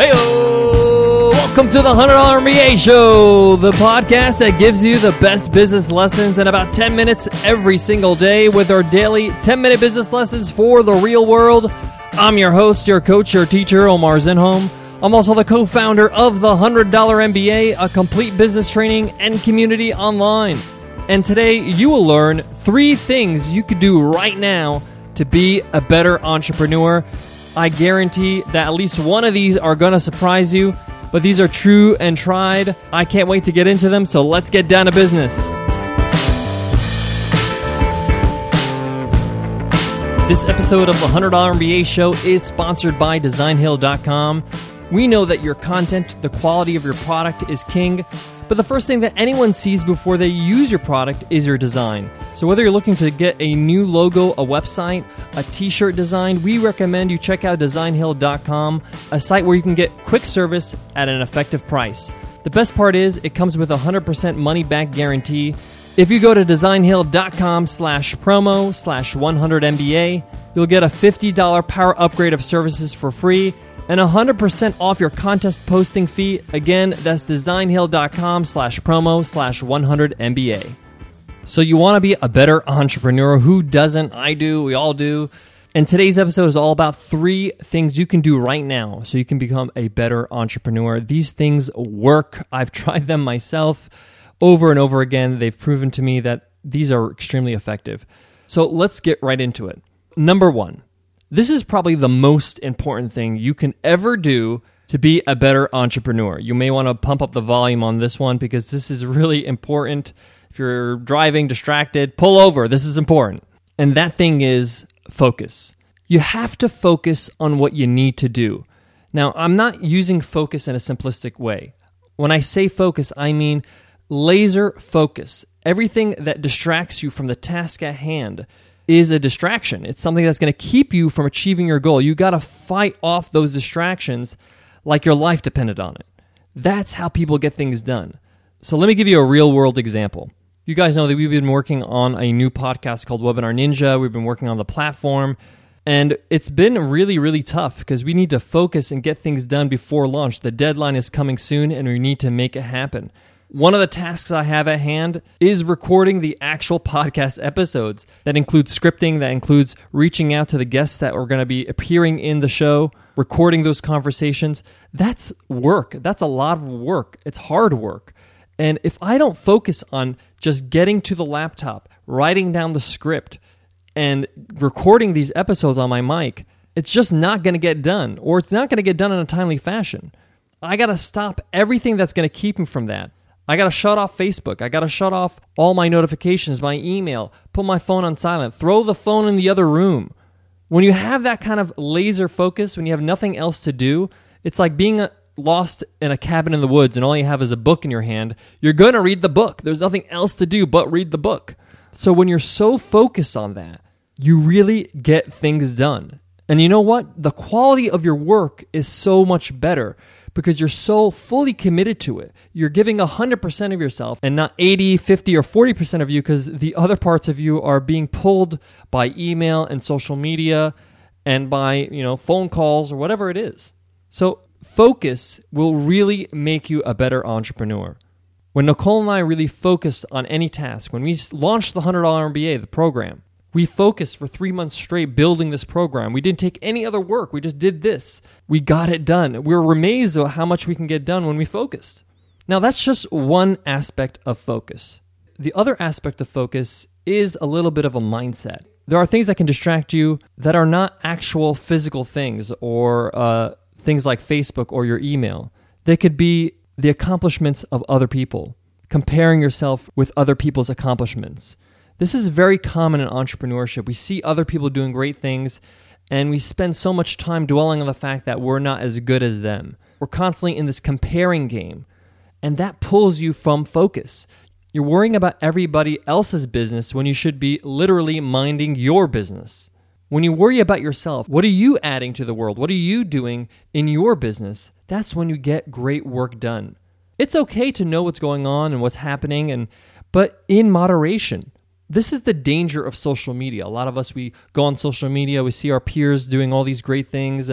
Hey-o! Welcome to the $100 MBA Show, the podcast that gives you the best business lessons in about 10 minutes every single day with our daily 10-minute business lessons for the real world. I'm your host, your coach, your teacher, Omar Zinholm. I'm also the co-founder of the $100 MBA, a complete business training and community online. And today you will learn 3 things you could do right now to be a better entrepreneur. I guarantee that at least one of these are going to surprise you, but these are true and tried. I can't wait to get into them, so let's get down to business. This episode of the $100 MBA Show is sponsored by DesignHill.com. We know that your content, the quality of your product is king, but the first thing that anyone sees before they use your product is your design. So whether you're looking to get a new logo, a website, a t-shirt design, we recommend you check out DesignHill.com, a site where you can get quick service at an effective price. The best part is it comes with a 100% money-back guarantee. If you go to DesignHill.com/promo/100MBA, you'll get a $50 power upgrade of services for free and 100% off your contest posting fee. Again, that's DesignHill.com/promo/100MBA. So you want to be a better entrepreneur. Who doesn't? I do. We all do. And today's episode is all about 3 things you can do right now so you can become a better entrepreneur. These things work. I've tried them myself over and over again. They've proven to me that these are extremely effective. So let's get right into it. Number 1. This is probably the most important thing you can ever do to be a better entrepreneur. You may want to pump up the volume on this one because this is really important. If you're driving, distracted, pull over. This is important. And that thing is focus. You have to focus on what you need to do. Now, I'm not using focus in a simplistic way. When I say focus, I mean laser focus. Everything that distracts you from the task at hand is a distraction. It's something that's going to keep you from achieving your goal. You got to fight off those distractions like your life depended on it. That's how people get things done. So let me give you a real world example. You guys know that we've been working on a new podcast called Webinar Ninja. We've been working on the platform, and it's been really, really tough because we need to focus and get things done before launch. The deadline is coming soon, and we need to make it happen. One of the tasks I have at hand is recording the actual podcast episodes. That includes scripting, that includes reaching out to the guests that are going to be appearing in the show, recording those conversations. That's work. That's a lot of work. It's hard work. And if I don't focus on just getting to the laptop, writing down the script, and recording these episodes on my mic, it's just not going to get done, or it's not going to get done in a timely fashion. I got to stop everything that's going to keep me from that. I got to shut off Facebook. I got to shut off all my notifications, my email, put my phone on silent, throw the phone in the other room. When you have that kind of laser focus, when you have nothing else to do, it's like being lost in a cabin in the woods and all you have is a book in your hand. You're going to read the book. There's nothing else to do but read the book. So when you're so focused on that, you really get things done. And you know what? The quality of your work is so much better because you're so fully committed to it. You're giving 100% of yourself and not 80, 50, or 40% of you because the other parts of you are being pulled by email and social media and by, phone calls or whatever it is. So focus will really make you a better entrepreneur. When Nicole and I really focused on any task, when we launched the $100 MBA, the program, we focused for 3 months straight building this program. We didn't take any other work. We just did this. We got it done. We were amazed at how much we can get done when we focused. Now, that's just one aspect of focus. The other aspect of focus is a little bit of a mindset. There are things that can distract you that are not actual physical things or things like Facebook or your email. They could be the accomplishments of other people, comparing yourself with other people's accomplishments. This is very common in entrepreneurship. We see other people doing great things, and we spend so much time dwelling on the fact that we're not as good as them. We're constantly in this comparing game, and that pulls you from focus. You're worrying about everybody else's business when you should be literally minding your business. When you worry about yourself, what are you adding to the world? What are you doing in your business? That's when you get great work done. It's okay to know what's going on and what's happening, but in moderation. This is the danger of social media. A lot of us, we go on social media, we see our peers doing all these great things, and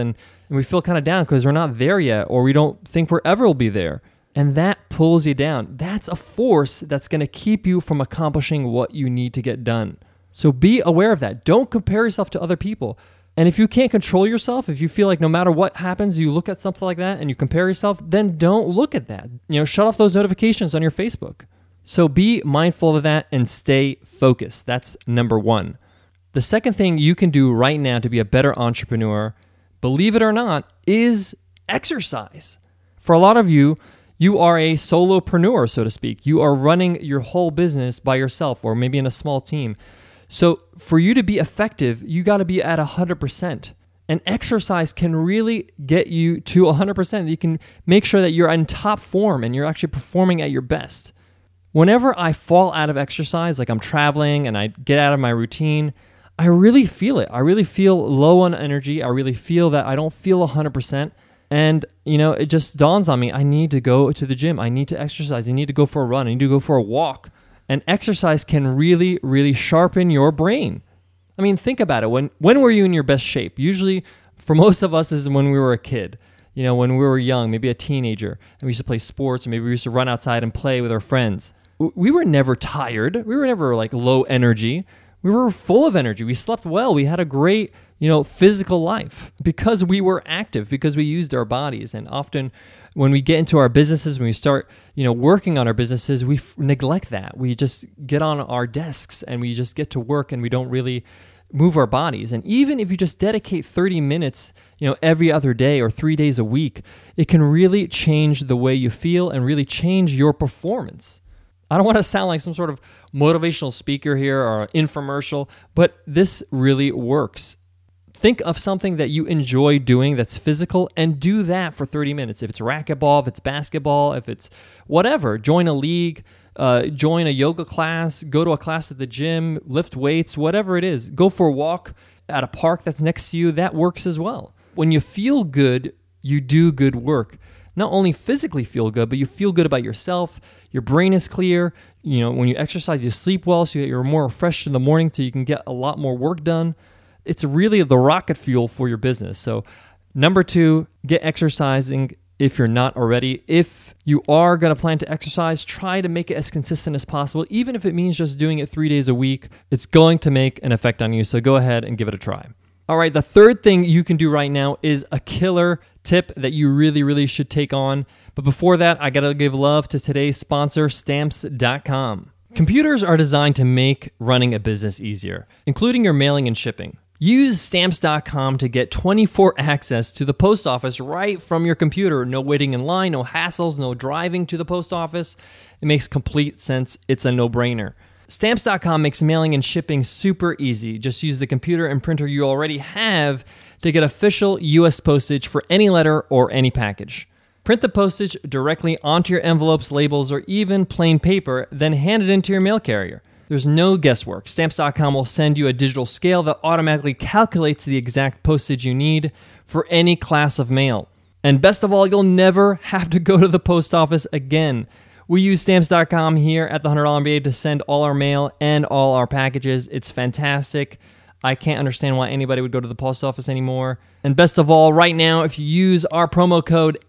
and we feel kind of down because we're not there yet, or we don't think we're ever will be there. And that pulls you down. That's a force that's going to keep you from accomplishing what you need to get done. So be aware of that. Don't compare yourself to other people. And if you can't control yourself, if you feel like no matter what happens, you look at something like that and you compare yourself, then don't look at that. Shut off those notifications on your Facebook. So be mindful of that and stay focused. That's number one. The second thing you can do right now to be a better entrepreneur, believe it or not, is exercise. For a lot of you, you are a solopreneur, so to speak. You are running your whole business by yourself or maybe in a small team. So for you to be effective, you got to be at 100%. And exercise can really get you to 100%. You can make sure that you're in top form and you're actually performing at your best. Whenever I fall out of exercise, like I'm traveling and I get out of my routine, I really feel it. I really feel low on energy. I really feel that I don't feel 100%. And, it just dawns on me, I need to go to the gym. I need to exercise. I need to go for a run. I need to go for a walk. And exercise can really, really sharpen your brain. I mean, think about it. When were you in your best shape? Usually, for most of us, is when we were a kid. When we were young, maybe a teenager, and we used to play sports, or maybe we used to run outside and play with our friends. We were never tired. We were never low energy. We were full of energy. We slept well. We had a great, physical life because we were active, because we used our bodies. And often when we get into our businesses, when we start, working on our businesses, we neglect that. We just get on our desks and we just get to work and we don't really move our bodies. And even if you just dedicate 30 minutes, every other day or 3 days a week, it can really change the way you feel and really change your performance. I don't want to sound like some sort of motivational speaker here or infomercial, but this really works. Think of something that you enjoy doing that's physical and do that for 30 minutes. If it's racquetball, if it's basketball, if it's whatever, join a league, join a yoga class, go to a class at the gym, lift weights, whatever it is. Go for a walk at a park that's next to you. That works as well. When you feel good, you do good work. Not only physically feel good, but you feel good about yourself. Your brain is clear. When you exercise, you sleep well, so you're more refreshed in the morning so you can get a lot more work done. It's really the rocket fuel for your business. So number 2, get exercising if you're not already. If you are going to plan to exercise, try to make it as consistent as possible. Even if it means just doing it 3 days a week, it's going to make an effect on you. So go ahead and give it a try. All right, the third thing you can do right now is a killer tip that you really, really should take on. But before that, I got to give love to today's sponsor, Stamps.com. Computers are designed to make running a business easier, including your mailing and shipping. Use Stamps.com to get 24 access to the post office right from your computer. No waiting in line, no hassles, no driving to the post office. It makes complete sense. It's a no-brainer. Stamps.com makes mailing and shipping super easy. Just use the computer and printer you already have to get official U.S. postage for any letter or any package. Print the postage directly onto your envelopes, labels, or even plain paper, then hand it into your mail carrier. There's no guesswork. Stamps.com will send you a digital scale that automatically calculates the exact postage you need for any class of mail. And best of all, you'll never have to go to the post office again. We use Stamps.com here at the $100 MBA to send all our mail and all our packages. It's fantastic. I can't understand why anybody would go to the post office anymore. And best of all, right now, if you use our promo code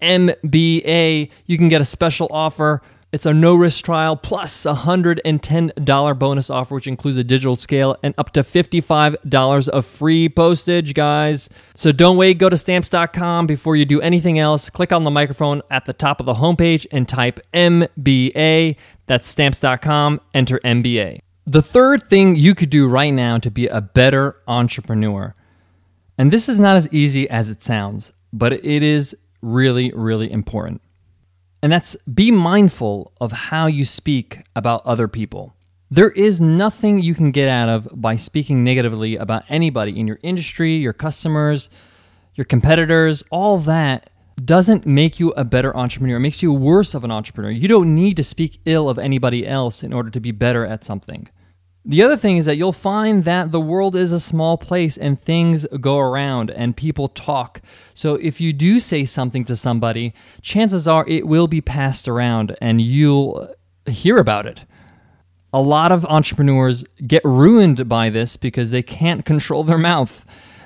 MBA, you can get a special offer. It's a no-risk trial plus a $110 bonus offer, which includes a digital scale and up to $55 of free postage, guys. So don't wait. Go to Stamps.com before you do anything else. Click on the microphone at the top of the homepage and type MBA. That's Stamps.com. Enter MBA. The third thing you could do right now to be a better entrepreneur, and this is not as easy as it sounds, but it is really, really important. And that's be mindful of how you speak about other people. There is nothing you can get out of by speaking negatively about anybody in your industry, your customers, your competitors. All that doesn't make you a better entrepreneur. It makes you worse of an entrepreneur. You don't need to speak ill of anybody else in order to be better at something. The other thing is that you'll find that the world is a small place and things go around and people talk. So if you do say something to somebody, chances are it will be passed around and you'll hear about it. A lot of entrepreneurs get ruined by this because they can't control their mouth.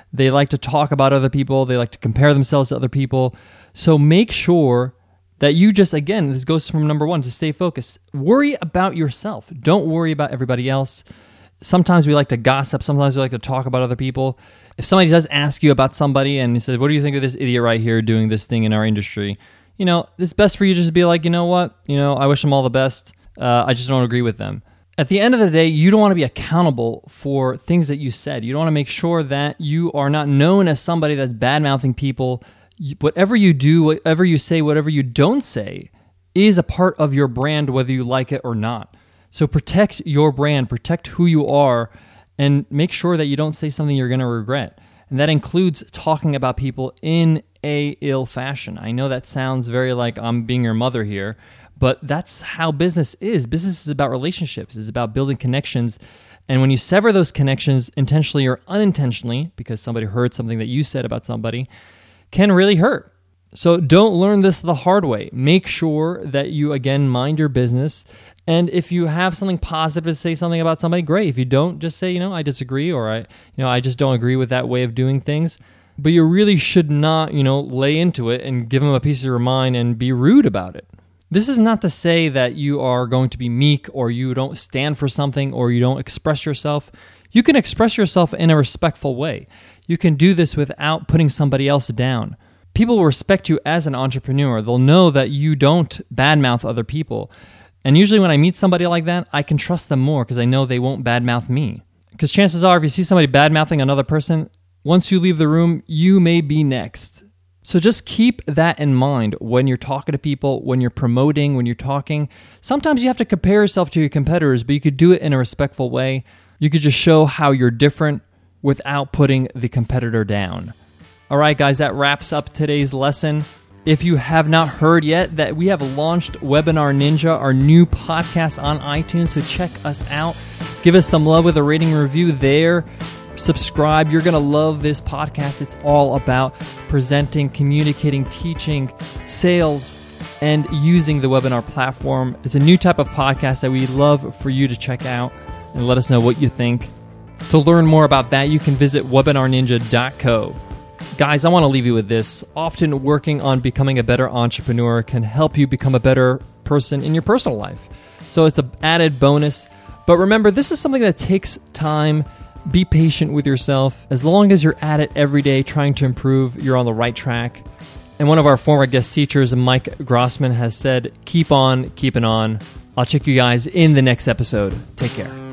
They like to talk about other people. They like to compare themselves to other people. So make sure that you just, again, this goes from number one, to stay focused. Worry about yourself. Don't worry about everybody else. Sometimes we like to gossip. Sometimes we like to talk about other people. If somebody does ask you about somebody and he says, what do you think of this idiot right here doing this thing in our industry? It's best for you just to be like, you know what? I wish them all the best. I just don't agree with them. At the end of the day, you don't want to be accountable for things that you said. You don't want to make sure that you are not known as somebody that's bad-mouthing people. Whatever you do, whatever you say, whatever you don't say is a part of your brand, whether you like it or not. So protect your brand, protect who you are, and make sure that you don't say something you're going to regret. And that includes talking about people in a ill fashion. I know that sounds very like I'm being your mother here, but that's how business is. Business is about relationships. It's about building connections. And when you sever those connections intentionally or unintentionally, because somebody heard something that you said about somebody, can really hurt. So don't learn this the hard way. Make sure that you, again, mind your business. And if you have something positive to say something about somebody, great. If you don't, just say, I disagree, or I just don't agree with that way of doing things. But you really should not, lay into it and give them a piece of your mind and be rude about it. This is not to say that you are going to be meek or you don't stand for something or you don't express yourself. You can express yourself in a respectful way. You can do this without putting somebody else down. People will respect you as an entrepreneur. They'll know that you don't badmouth other people. And usually when I meet somebody like that, I can trust them more because I know they won't badmouth me. Because chances are, if you see somebody badmouthing another person, once you leave the room, you may be next. So just keep that in mind when you're talking to people, when you're promoting, when you're talking. Sometimes you have to compare yourself to your competitors, but you could do it in a respectful way. You could just show how you're different without putting the competitor down. All right, guys, that wraps up today's lesson. If you have not heard yet that we have launched Webinar Ninja, our new podcast on iTunes, so check us out. Give us some love with a rating and review there. Subscribe. You're going to love this podcast. It's all about presenting, communicating, teaching, sales, and using the webinar platform. It's a new type of podcast that we'd love for you to check out and let us know what you think. To learn more about that, you can visit webinarninja.co. Guys, I want to leave you with this. Often working on becoming a better entrepreneur can help you become a better person in your personal life. So it's an added bonus. But remember, this is something that takes time. Be patient with yourself. As long as you're at it every day trying to improve, you're on the right track. And one of our former guest teachers, Mike Grossman, has said, keep on keeping on. I'll check you guys in the next episode. Take care.